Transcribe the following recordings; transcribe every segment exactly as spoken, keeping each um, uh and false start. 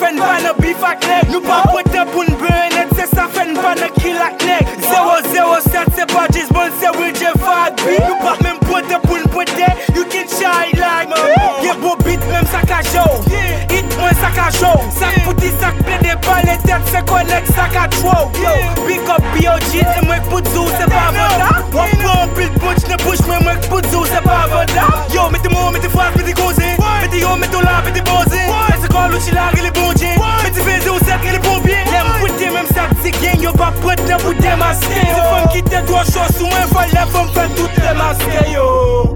fen pa nan beef ak nek. Nou pa pote pou n'beure net, se sa fen pa nan kill ak nek. zero zero seven se pa Gisbon, se Wilje Fagby. Nou pa men pote pou n'pote, you can shine like me. Ye bo beat même sak a jow, hit mwen sak a jow. Sak pouti sak ple de bal et tête se connect sak a throw. Big up B O G, e mwen pou zou se pa vanda. Wap pran pil punch ne push mwen mwen pou zou se pa vanda. Yo, mette mou, mette fras, mette goze. Mette yo, mette la, mette boze. Se kon louchi la, gele bonje. Mette V zero sept, gele pompier. Lem poute même sak ti gang, yo pa pote ne pou demaske. Se fem ki te dwa chos ou mwen fale fem fè tout demaske yo.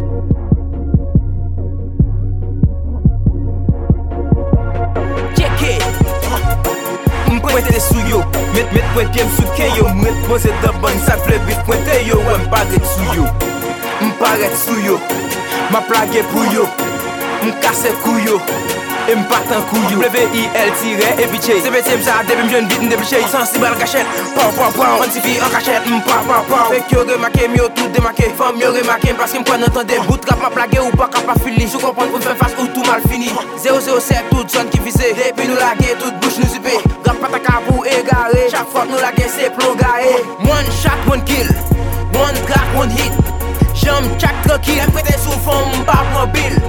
M'pointe de sou yo, met met pointe pied m'sou ke yo. M'ret pose de bon sak vle bif pointe yo. M'paret sou yo, m'paret sou yo. Ma plage pou yo, m'kase kou yo. Et m'partan kou yo. W I L tire epiche. Se bete m'sa debi m'jen bit n'depiche. Sensible en cachette, pan pan pan. Quantifie en cachette, m'pa pa pa. Fek yo remake, m'yo tout demake. Femme yo remake, parce que m'pren entende. Bout rap ma plage ou pas capable fini. Sou comprendre pour faire face ou tout mal fini. zero zero sept toute zone qui vise. Depuis nous laguer, toute bouche nous zipe. Rap pataka pour égarer. Chaque fois que nous laguer c'est plogarer. One shot, one kill. One crack, one hit. J'aime chaque tranquille. Après des sous fond, m'pa prend bill.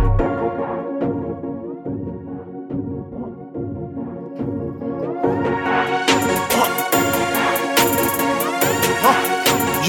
Yo,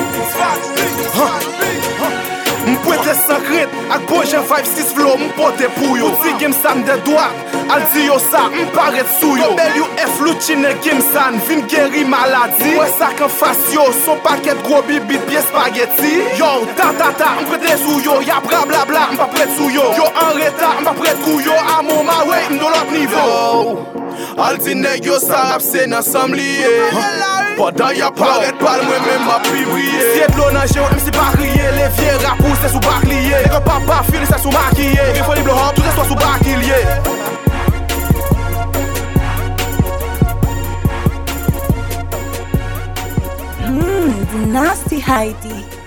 m'pointe secret ak projet five six flow m'pote pou yo. Si game sam de droite, al di yo sa m'paret sou yo. W F Lucine game san, vin guéri maladie. Ouais ça qu'en face yo, son paquet gros bibit pied spaghetti. Yo, ta ta ta, m'prete sou yo, y'a bla bla bla, m'pa prête sou yo. Yo en retard, m'pa prête kou yo, à mon ma way, m'do l'autre niveau. Al di nèg yo sa rap se nan sam liye. Pendant y'a paret pal mwen men ma pribriye. Si et l'eau nan jè ou M C pa kriye. Les vieux rapous se sou bak liye. Et que papa fili se sou makiye. Il faut libre hop, tout se soit sou bak liye. Mmm, the nasty Heidi.